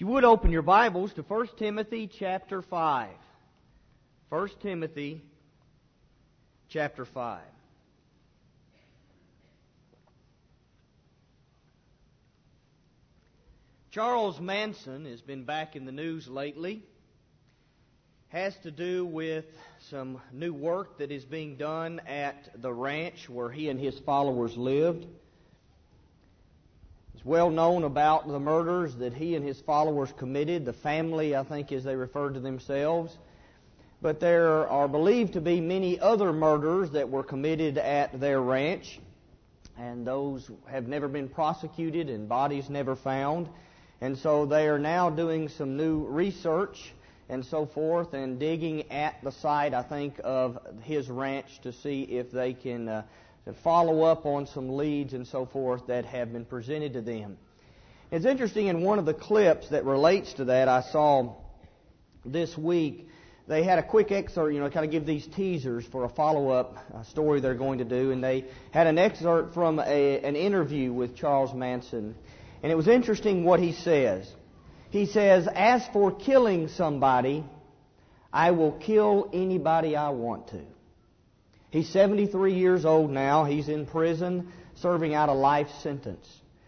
If you would open your Bibles to 1 Timothy chapter 5. 1 Timothy chapter 5. Charles Manson has been back in the news lately. Has to do with some new work that is being done at the ranch where he and his followers lived. It's well known about the murders that he and his followers committed, the family, I think, as they referred to themselves. But there are believed to be many other murders that were committed at their ranch, and those have never been prosecuted and bodies never found. And so they are now doing some new research and so forth and digging at the site, I think, of his ranch to see if they can follow up on some leads and so forth that have been presented to them. It's interesting, in one of the clips that relates to that I saw this week, they had a quick excerpt, kind of give these teasers for a follow-up story they're going to do, and they had an excerpt from an interview with Charles Manson. And it was interesting what he says. He says, "As for killing somebody, I will kill anybody I want to." He's 73 years old now. He's in prison, serving out a life sentence.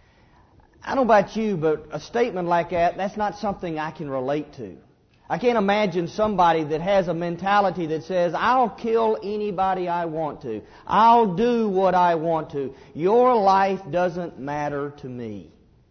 I don't know about you, but a statement like that, that's not something I can relate to. I can't imagine somebody that has a mentality that says, "I'll kill anybody I want to. I'll do what I want to. Your life doesn't matter to me."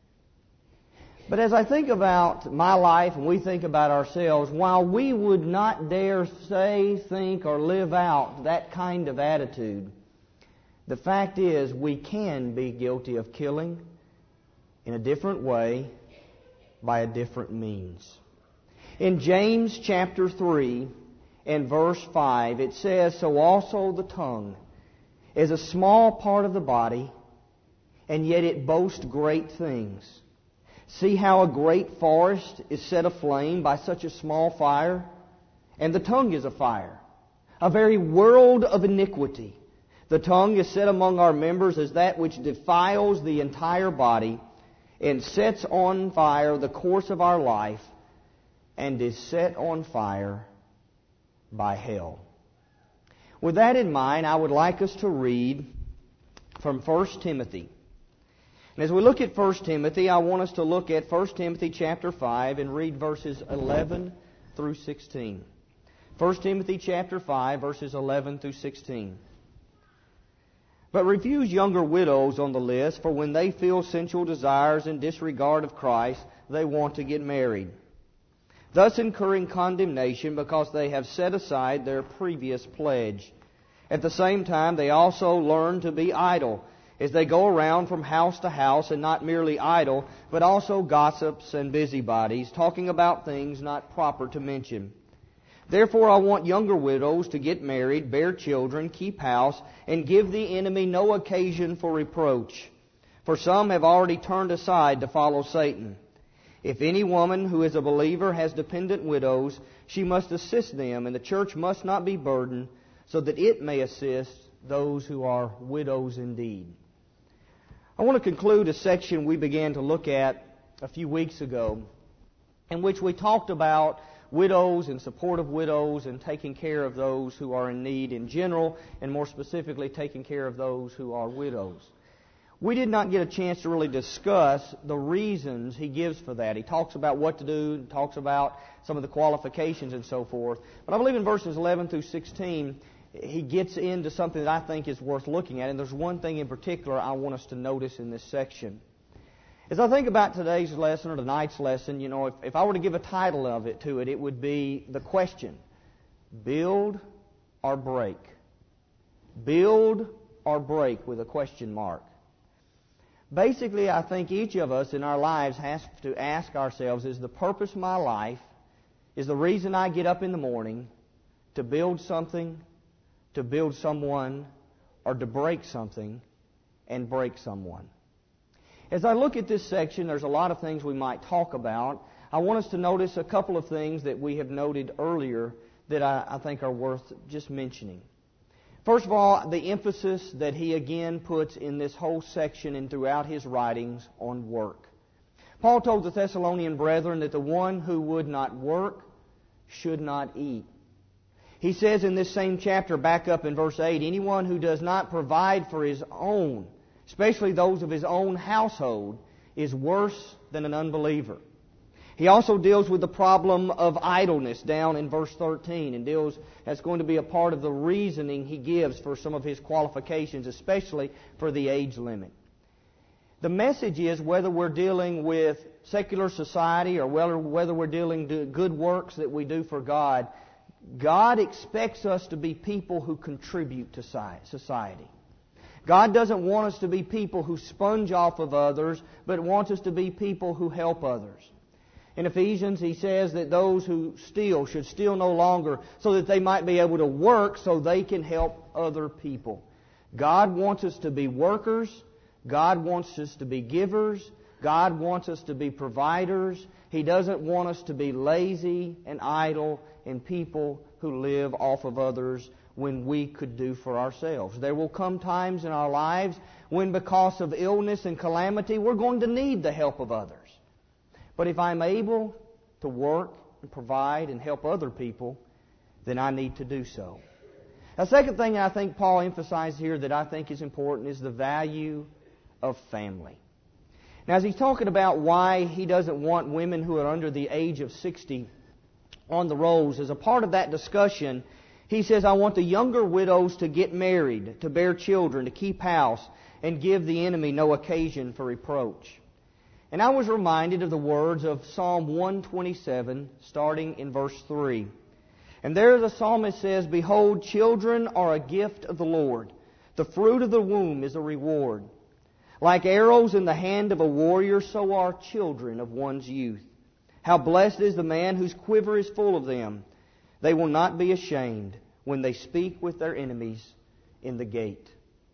But as I think about my life and we think about ourselves, while we would not dare say, think, or live out that kind of attitude, the fact is we can be guilty of killing in a different way by a different means. In James chapter 3 and verse 5, it says, "So also the tongue is a small part of the body, and yet it boasts great things. See how a great forest is set aflame by such a small fire? And the tongue is a fire, a very world of iniquity. The tongue is set among our members as that which defiles the entire body and sets on fire the course of our life and is set on fire by hell." With that in mind, I would like us to read from 1 Timothy. And as we look at 1 Timothy, I want us to look at 1 Timothy chapter 5 and read verses 11 through 16. 1 Timothy chapter 5, verses 11 through 16. "But refuse younger widows on the list, for when they feel sensual desires and disregard of Christ, they want to get married, thus incurring condemnation because they have set aside their previous pledge. At the same time, they also learn to be idle, as they go around from house to house, and not merely idle, but also gossips and busybodies, talking about things not proper to mention. Therefore I want younger widows to get married, bear children, keep house, and give the enemy no occasion for reproach. For some have already turned aside to follow Satan. If any woman who is a believer has dependent widows, she must assist them, and the church must not be burdened, so that it may assist those who are widows indeed." I want to conclude a section we began to look at a few weeks ago, in which we talked about widows and support of widows and taking care of those who are in need in general, and more specifically taking care of those who are widows. We did not get a chance to really discuss the reasons he gives for that. He talks about what to do, talks about some of the qualifications and so forth. But I believe in verses 11 through 16, he gets into something that I think is worth looking at. And there's one thing in particular I want us to notice in this section. As I think about today's lesson or tonight's lesson, if I were to give a title of it to it, it would be the question, build or break? Build or break, with a question mark. Basically, I think each of us in our lives has to ask ourselves, is the purpose of my life, is the reason I get up in the morning to build something, to build someone, or to break something and break someone? As I look at this section, there's a lot of things we might talk about. I want us to notice a couple of things that we have noted earlier that I think are worth just mentioning. First of all, the emphasis that he again puts in this whole section and throughout his writings on work. Paul told the Thessalonian brethren that the one who would not work should not eat. He says in this same chapter, back up in verse 8, anyone who does not provide for his own, especially those of his own household, is worse than an unbeliever. He also deals with the problem of idleness down in verse 13, and that's going to be a part of the reasoning he gives for some of his qualifications, especially for the age limit. The message is, whether we're dealing with secular society or whether we're dealing with good works that we do for God, God expects us to be people who contribute to society. God doesn't want us to be people who sponge off of others, but wants us to be people who help others. In Ephesians, he says that those who steal should steal no longer, so that they might be able to work so they can help other people. God wants us to be workers. God wants us to be givers. God wants us to be providers. He doesn't want us to be lazy and idle and people who live off of others when we could do for ourselves. There will come times in our lives when, because of illness and calamity, we're going to need the help of others. But if I'm able to work and provide and help other people, then I need to do so. A second thing I think Paul emphasized here that I think is important is the value of family. Now, as he's talking about why he doesn't want women who are under the age of 60 on the rolls, as a part of that discussion, he says, I want the younger widows to get married, to bear children, to keep house, and give the enemy no occasion for reproach. And I was reminded of the words of Psalm 127, starting in verse 3. And there the psalmist says, Behold, children are a gift of the Lord. The fruit of the womb is a reward. Like arrows in the hand of a warrior, so are children of one's youth. How blessed is the man whose quiver is full of them. They will not be ashamed when they speak with their enemies in the gate.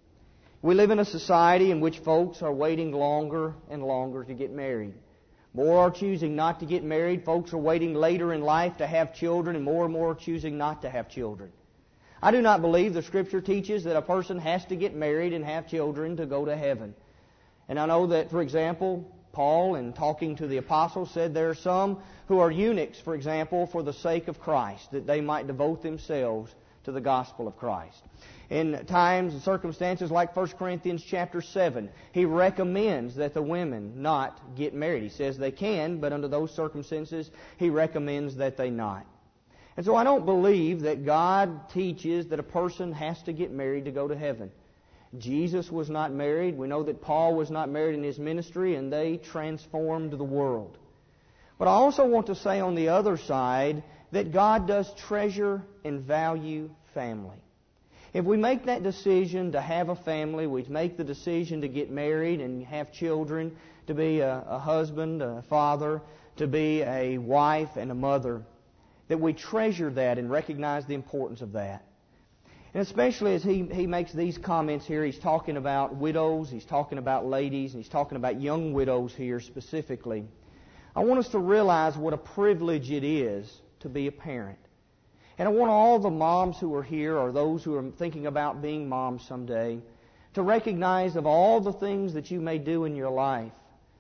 We live in a society in which folks are waiting longer and longer to get married. More are choosing not to get married. Folks are waiting later in life to have children, and more are choosing not to have children. I do not believe the Scripture teaches that a person has to get married and have children to go to heaven. And I know that, for example, Paul, in talking to the apostles, said there are some who are eunuchs, for example, for the sake of Christ, that they might devote themselves to the gospel of Christ. In times and circumstances like 1 Corinthians chapter 7, he recommends that the women not get married. He says they can, but under those circumstances, he recommends that they not. And so I don't believe that God teaches that a person has to get married to go to heaven. Jesus was not married. We know that Paul was not married in his ministry, and they transformed the world. But I also want to say on the other side that God does treasure and value family. If we make that decision to have a family, we make the decision to get married and have children, to be a husband, a father, to be a wife and a mother, that we treasure that and recognize the importance of that. And especially as he makes these comments here, he's talking about widows, he's talking about ladies, and he's talking about young widows here specifically. I want us to realize what a privilege it is to be a parent. And I want all the moms who are here, or those who are thinking about being moms someday, to recognize of all the things that you may do in your life,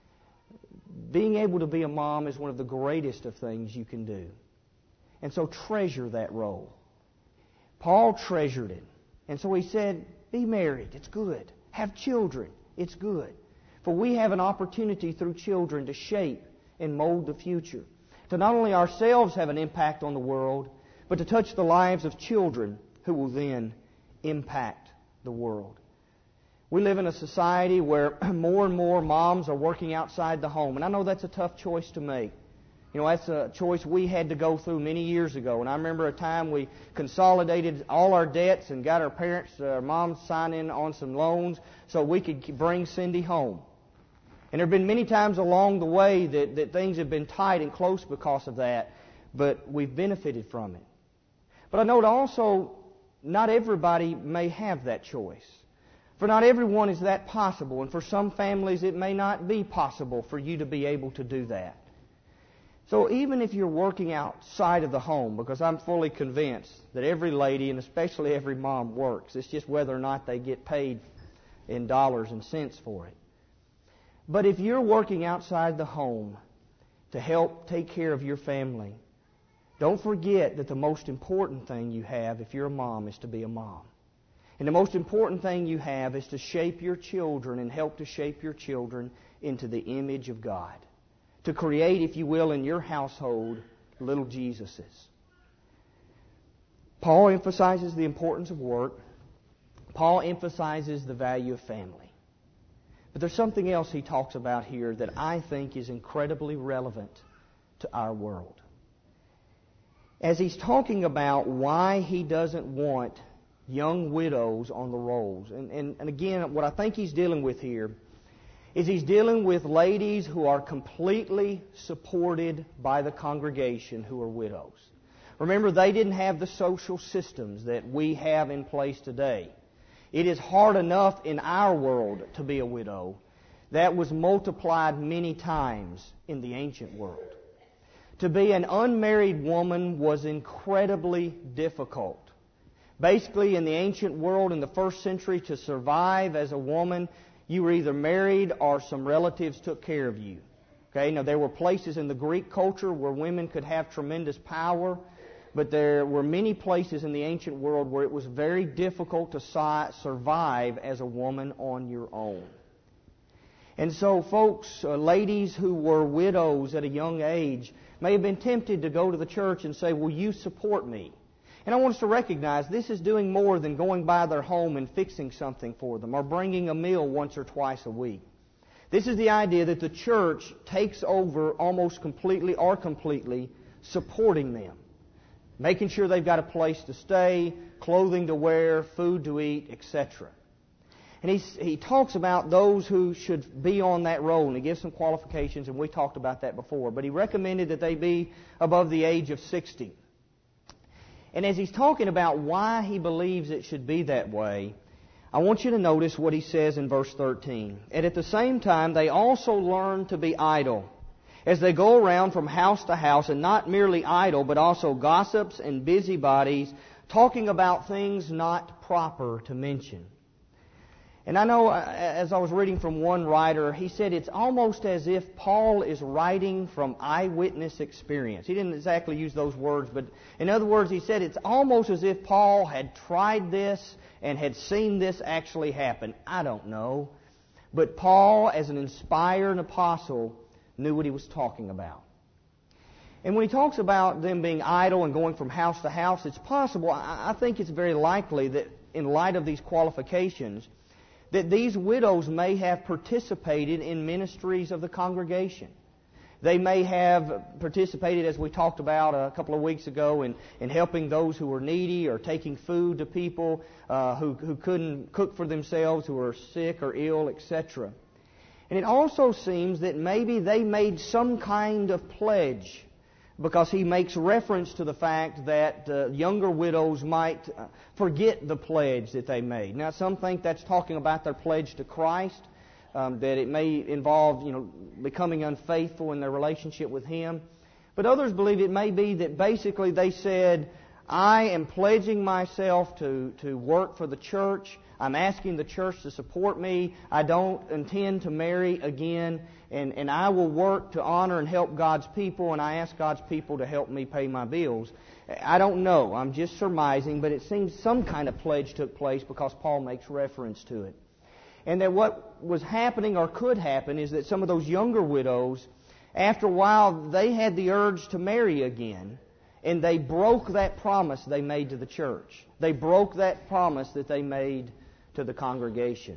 being able to be a mom is one of the greatest of things you can do. And so treasure that role. Paul treasured it. And so he said, be married. It's good. Have children. It's good. For we have an opportunity through children to shape and mold the future. To not only ourselves have an impact on the world, but to touch the lives of children who will then impact the world. We live in a society where more and more moms are working outside the home. And I know that's a tough choice to make. You know, that's a choice we had to go through many years ago. And I remember a time we consolidated all our debts and got our moms sign in on some loans so we could bring Cindy home. And there have been many times along the way that things have been tight and close because of that, but we've benefited from it. But I note also, not everybody may have that choice. For not everyone is that possible, and for some families it may not be possible for you to be able to do that. So even if you're working outside of the home, because I'm fully convinced that every lady, and especially every mom, works. It's just whether or not they get paid in dollars and cents for it. But if you're working outside the home to help take care of your family, don't forget that the most important thing you have, if you're a mom, is to be a mom. And the most important thing you have is to shape your children and help to shape your children into the image of God. To create, if you will, in your household, little Jesuses. Paul emphasizes the importance of work. Paul emphasizes the value of family. But there's something else he talks about here that I think is incredibly relevant to our world. As he's talking about why he doesn't want young widows on the rolls. And again, what I think he's dealing with here is he's dealing with ladies who are completely supported by the congregation who are widows. Remember, they didn't have the social systems that we have in place today. It is hard enough in our world to be a widow. That was multiplied many times in the ancient world. To be an unmarried woman was incredibly difficult. Basically, in the ancient world, in the first century, to survive as a woman, you were either married or some relatives took care of you. Okay, now there were places in the Greek culture where women could have tremendous power, but there were many places in the ancient world where it was very difficult to survive as a woman on your own. And so folks, ladies who were widows at a young age may have been tempted to go to the church and say, "Will you support me?" And I want us to recognize this is doing more than going by their home and fixing something for them or bringing a meal once or twice a week. This is the idea that the church takes over almost completely or completely supporting them. Making sure they've got a place to stay, clothing to wear, food to eat, etc. And he talks about those who should be on that roll, and he gives some qualifications, and we talked about that before. But he recommended that they be above the age of 60. And as he's talking about why he believes it should be that way, I want you to notice what he says in verse 13. "And at the same time, they also learn to be idle, as they go around from house to house, and not merely idle, but also gossips and busybodies, talking about things not proper to mention." And I know, as I was reading from one writer, he said it's almost as if Paul is writing from eyewitness experience. He didn't exactly use those words, but in other words, he said it's almost as if Paul had tried this and had seen this actually happen. I don't know. But Paul, as an inspired apostle, knew what he was talking about. And when he talks about them being idle and going from house to house, it's possible, I think it's very likely that in light of these qualifications, that these widows may have participated in ministries of the congregation. They may have participated, as we talked about a couple of weeks ago, in helping those who were needy or taking food to people who couldn't cook for themselves, who were sick or ill, etc. And it also seems that maybe they made some kind of pledge, because he makes reference to the fact that younger widows might forget the pledge that they made. Now, some think that's talking about their pledge to Christ, that it may involve, becoming unfaithful in their relationship with Him. But others believe it may be that basically they said, "I am pledging myself to work for the church. I'm asking the church to support me. I don't intend to marry again. And I will work to honor and help God's people, and I ask God's people to help me pay my bills." I don't know. I'm just surmising, but it seems some kind of pledge took place because Paul makes reference to it. And that what was happening or could happen is that some of those younger widows, after a while, they had the urge to marry again, and they broke that promise they made to the church. They broke that promise that they made to the congregation.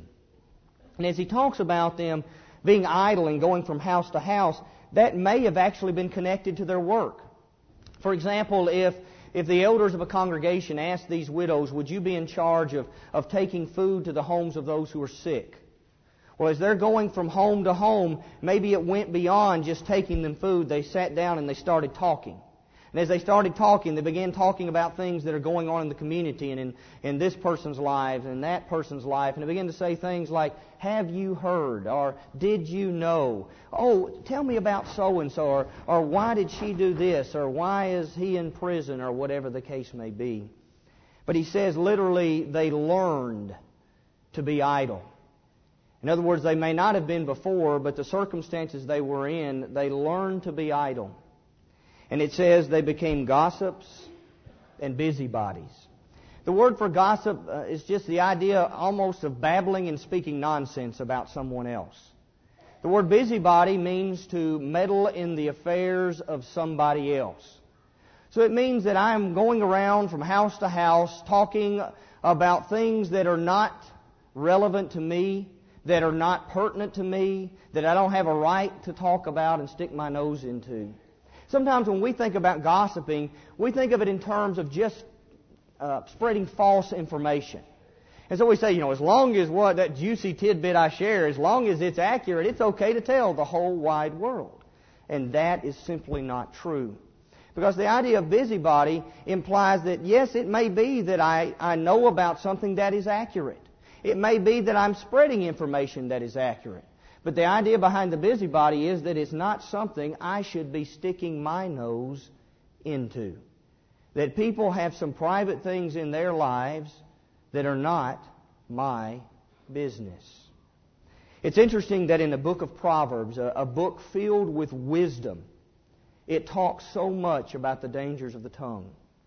And as he talks about them being idle and going from house to house, that may have actually been connected to their work. For example, if the elders of a congregation asked these widows, "Would you be in charge of taking food to the homes of those who are sick?" Well, as they're going from home to home, maybe it went beyond just taking them food. They sat down and they started talking. And as they started talking, they began talking about things that are going on in the community and in this person's life and that person's life. And they began to say things like, "Have you heard?" or "Did you know?" "Oh, tell me about so-and-so," or "Why did she do this?" or "Why is he in prison?" or whatever the case may be. But he says literally they learned to be idle. In other words, they may not have been before, but the circumstances they were in, they learned to be idle. And it says they became gossips and busybodies. The word for gossip is just the idea almost of babbling and speaking nonsense about someone else. The word busybody means to meddle in the affairs of somebody else. So it means that I am going around from house to house talking about things that are not relevant to me, that are not pertinent to me, that I don't have a right to talk about and stick my nose into. Sometimes when we think about gossiping, we think of it in terms of just spreading false information. And so we say, as long as that juicy tidbit I share, as long as it's accurate, it's okay to tell the whole wide world. And that is simply not true. Because the idea of busybody implies that, yes, it may be that I know about something that is accurate. It may be that I'm spreading information that is accurate. But the idea behind the busybody is that it's not something I should be sticking my nose into. That people have some private things in their lives that are not my business. It's interesting that in the book of Proverbs, a book filled with wisdom, it talks so much about the dangers of the tongue.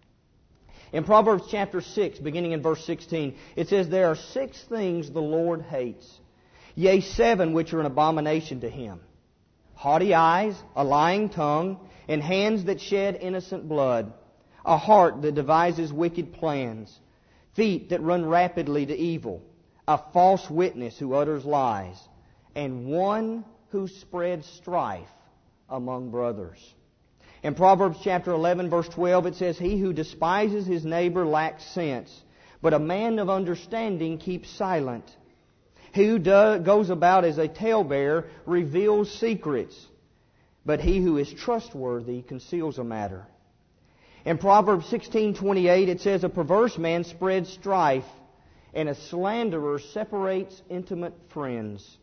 In Proverbs chapter 6, beginning in verse 16, it says, "There are 6 things the Lord hates, yea, 7 which are an abomination to Him. Haughty eyes, a lying tongue, and hands that shed innocent blood, a heart that devises wicked plans, feet that run rapidly to evil, a false witness who utters lies, and one who spreads strife among brothers." In Proverbs chapter 11, verse 12, it says, "He who despises his neighbor lacks sense, but a man of understanding keeps silent. He who goes about as a talebearer reveals secrets, but he who is trustworthy conceals a matter." In Proverbs 16:28, it says, "A perverse man spreads strife, and a slanderer separates intimate friends."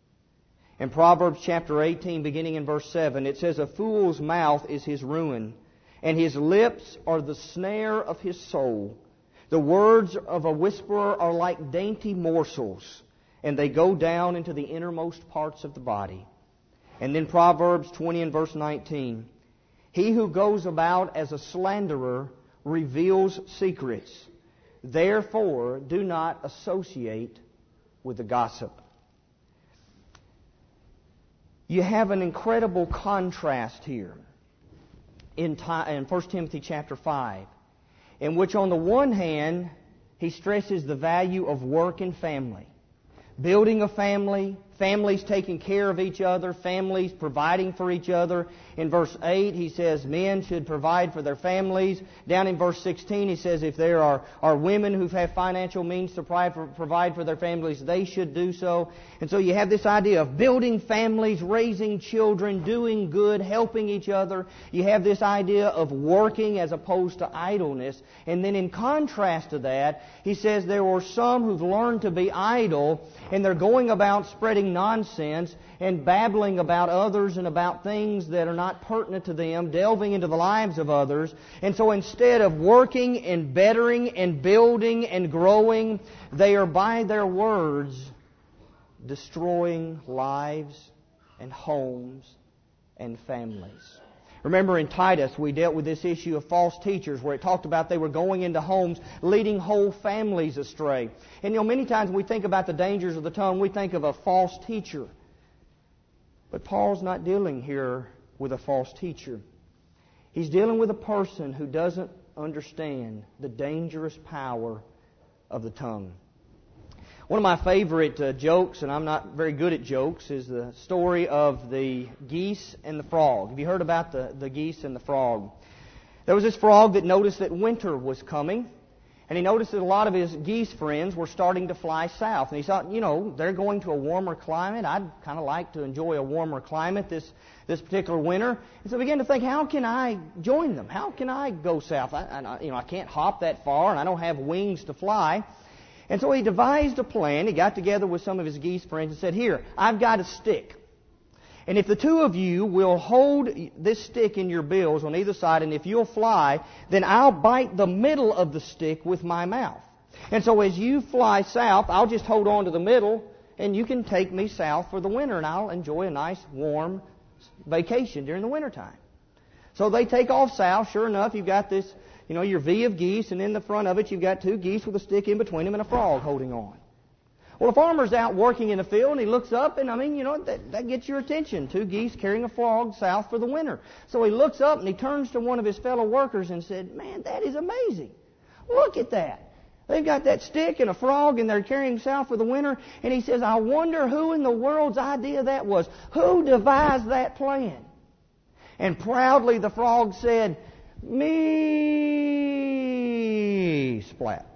In Proverbs chapter 18, beginning in verse 7, it says, "A fool's mouth is his ruin, and his lips are the snare of his soul. The words of a whisperer are like dainty morsels, and they go down into the innermost parts of the body." And then Proverbs 20 and verse 19, "He who goes about as a slanderer reveals secrets. Therefore, do not associate with the gossip." You have an incredible contrast here in 1 Timothy chapter 5, in which on the one hand, he stresses the value of work and family. Building a family, families taking care of each other, families providing for each other. In verse 8, he says men should provide for their families. Down in verse 16, he says if there are women who have financial means to provide for their families, they should do so. And so you have this idea of building families, raising children, doing good, helping each other. You have this idea of working as opposed to idleness. And then in contrast to that, he says there were some who've learned to be idle, and they're going about spreading nonsense and babbling about others and about things that are not pertinent to them, delving into the lives of others. And so instead of working and bettering and building and growing, they are by their words destroying lives and homes and families. Remember in Titus, we dealt with this issue of false teachers, where it talked about they were going into homes, leading whole families astray. And many times when we think about the dangers of the tongue, we think of a false teacher. But Paul's not dealing here with a false teacher. He's dealing with a person who doesn't understand the dangerous power of the tongue. One of my favorite jokes, and I'm not very good at jokes, is the story of the geese and the frog. Have you heard about the geese and the frog? There was this frog that noticed that winter was coming, and he noticed that a lot of his geese friends were starting to fly south. And he thought, they're going to a warmer climate. I'd kind of like to enjoy a warmer climate this particular winter. And so he began to think, how can I join them? How can I go south? I can't hop that far, and I don't have wings to fly. And so he devised a plan. He got together with some of his geese friends and said, "Here, I've got a stick. And if the two of you will hold this stick in your bills on either side, and if you'll fly, then I'll bite the middle of the stick with my mouth. And so as you fly south, I'll just hold on to the middle, and you can take me south for the winter, and I'll enjoy a nice, warm vacation during the wintertime. So they take off south. Sure enough, you've got this, your V of geese, and in the front of it, you've got 2 geese with a stick in between them and a frog holding on. Well, the farmer's out working in the field, and he looks up, and that gets your attention. 2 geese carrying a frog south for the winter. So he looks up, and he turns to one of his fellow workers and said, "Man, that is amazing. Look at that. They've got that stick and a frog, and they're carrying south for the winter." And he says, "I wonder who in the world's idea that was. Who devised that plan?" And proudly the frog said, "Me." Splat.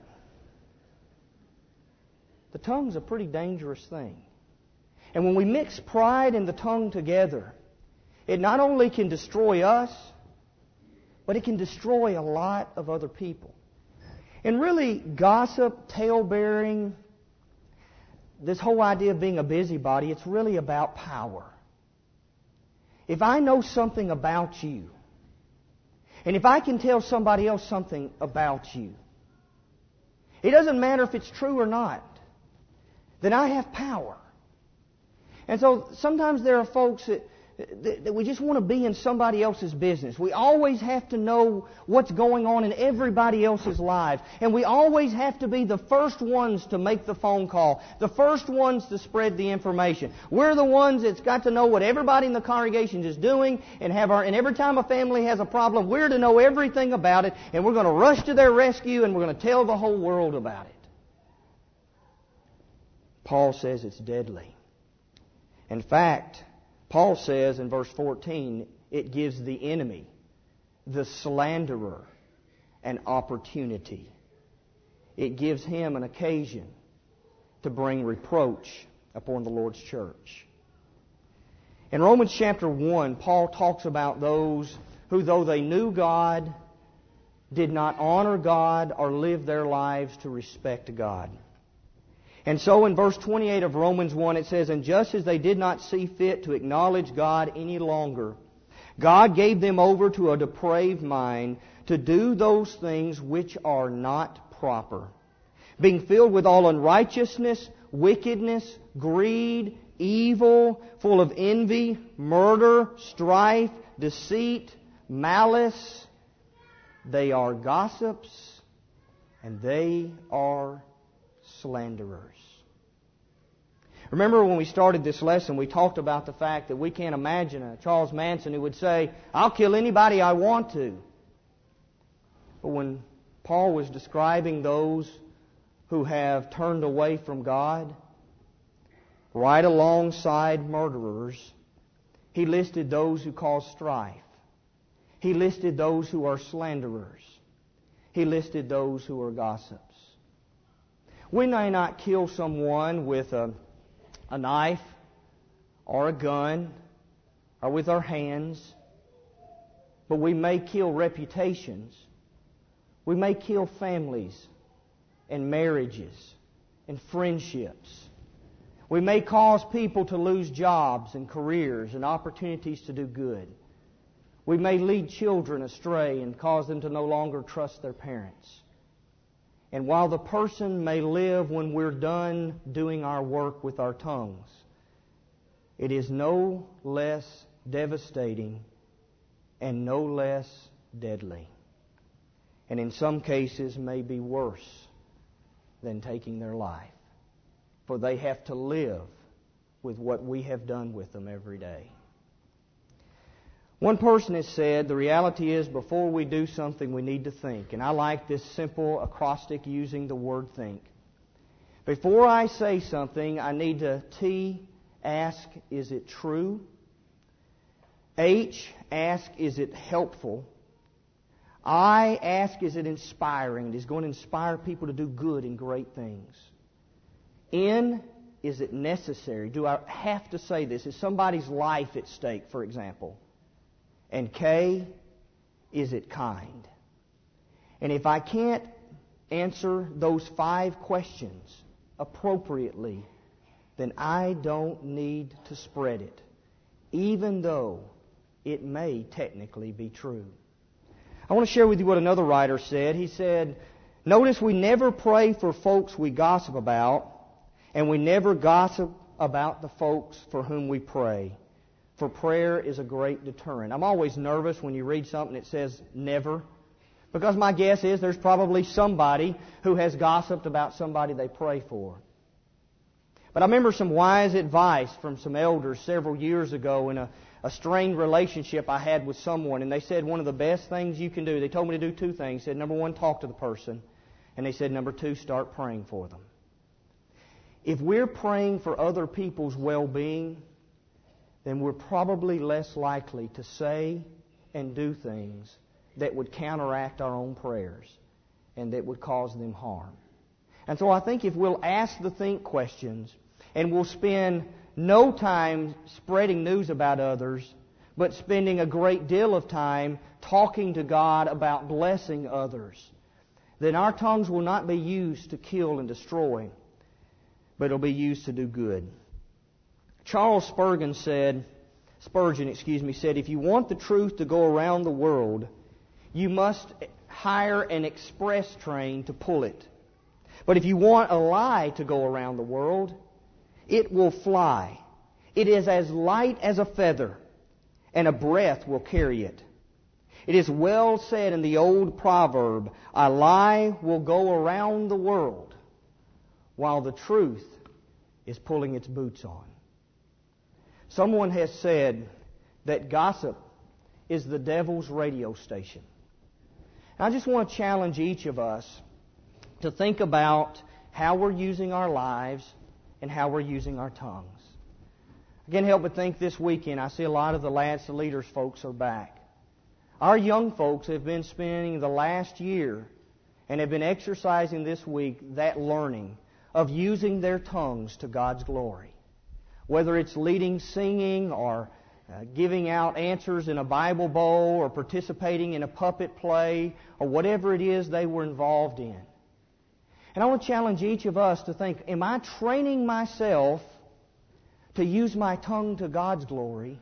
The tongue's a pretty dangerous thing. And when we mix pride and the tongue together, it not only can destroy us, but it can destroy a lot of other people. And really, gossip, tale-bearing, this whole idea of being a busybody, it's really about power. If I know something about you, and if I can tell somebody else something about you, it doesn't matter if it's true or not, then I have power. And so sometimes there are folks that we just want to be in somebody else's business. We always have to know what's going on in everybody else's lives. And we always have to be the first ones to make the phone call, the first ones to spread the information. We're the ones that's got to know what everybody in the congregation is doing, and every time a family has a problem, we're to know everything about it, and we're going to rush to their rescue, and we're going to tell the whole world about it. Paul says it's deadly. In fact, Paul says in verse 14, it gives the enemy, the slanderer, an opportunity. It gives him an occasion to bring reproach upon the Lord's church. In Romans chapter 1, Paul talks about those who, though they knew God, did not honor God or live their lives to respect God. And so in verse 28 of Romans 1 it says, "And just as they did not see fit to acknowledge God any longer, God gave them over to a depraved mind to do those things which are not proper, being filled with all unrighteousness, wickedness, greed, evil, full of envy, murder, strife, deceit, malice. They are gossips, and they are slanderers." Remember when we started this lesson, we talked about the fact that we can't imagine a Charles Manson who would say, "I'll kill anybody I want to." But when Paul was describing those who have turned away from God, right alongside murderers, he listed those who cause strife. He listed those who are slanderers. He listed those who are gossips. We may not kill someone with a knife or a gun or with our hands, but we may kill reputations. We may kill families and marriages and friendships. We may cause people to lose jobs and careers and opportunities to do good. We may lead children astray and cause them to no longer trust their parents. And while the person may live when we're done doing our work with our tongues, it is no less devastating and no less deadly. And in some cases may be worse than taking their life. For they have to live with what we have done with them every day. One person has said, the reality is before we do something we need to think. And I like this simple acrostic using the word think. Before I say something, I need to T, ask, is it true? H, ask, is it helpful? I, ask, is it inspiring? It is going to inspire people to do good and great things. N, is it necessary? Do I have to say this? Is somebody's life at stake, for example? And K, is it kind? And if I can't answer those 5 questions appropriately, then I don't need to spread it, even though it may technically be true. I want to share with you what another writer said. He said, notice we never pray for folks we gossip about, And we never gossip about the folks for whom we pray. For prayer is a great deterrent. I'm always nervous when you read something that says never. Because my guess is there's probably somebody who has gossiped about somebody they pray for. But I remember some wise advice from some elders several years ago in a strained relationship I had with someone. And they said one of the best things you can do, they told me to do two things. They said, number one, talk to the person. And they said, number two, start praying for them. If we're praying for other people's well-being, then we're probably less likely to say and do things that would counteract our own prayers and that would cause them harm. And so I think if we'll ask the think questions and we'll spend no time spreading news about others, but spending a great deal of time talking to God about blessing others, then our tongues will not be used to kill and destroy, but it'll be used to do good. Charles Spurgeon said, if you want the truth to go around the world, you must hire an express train to pull it. But if you want a lie to go around the world, it will fly. It is as light as a feather, and a breath will carry it. It is well said in the old proverb, a lie will go around the world while the truth is pulling its boots on. Someone has said that gossip is the devil's radio station. I just want to challenge each of us to think about how we're using our lives and how we're using our tongues. I can't help but think this weekend, I see a lot of the Lads to Leaders folks are back. Our young folks have been spending the last year and have been exercising this week that learning of using their tongues to God's glory. Whether it's leading singing or giving out answers in a Bible bowl or participating in a puppet play or whatever it is they were involved in. And I want to challenge each of us to think, am I training myself to use my tongue to God's glory?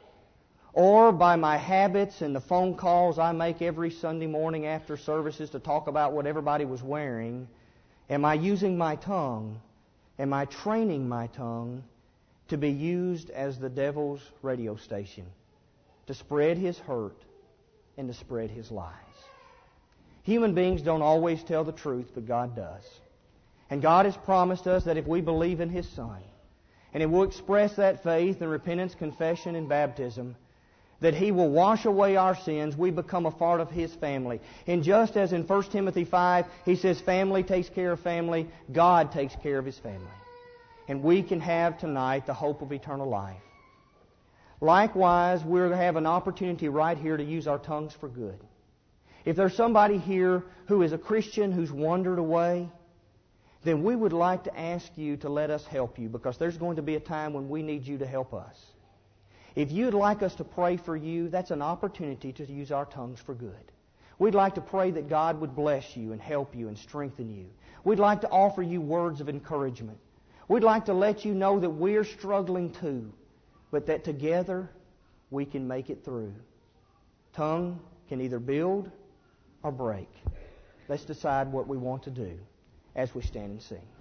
Or by my habits and the phone calls I make every Sunday morning after services to talk about what everybody was wearing, am I using my tongue? Am I training my tongue to be used as the devil's radio station, to spread his hurt and to spread his lies? Human beings don't always tell the truth, but God does. And God has promised us that if we believe in His Son, and if we'll express that faith in repentance, confession, and baptism, that He will wash away our sins, we become a part of His family. And just as in 1 Timothy 5, he says family takes care of family, God takes care of His family. And we can have tonight the hope of eternal life. Likewise, we're going to have an opportunity right here to use our tongues for good. If there's somebody here who is a Christian who's wandered away, then we would like to ask you to let us help you, because there's going to be a time when we need you to help us. If you'd like us to pray for you, that's an opportunity to use our tongues for good. We'd like to pray that God would bless you and help you and strengthen you. We'd like to offer you words of encouragement. We'd like to let you know that we're struggling too, but that together we can make it through. Tongue can either build or break. Let's decide what we want to do as we stand and sing.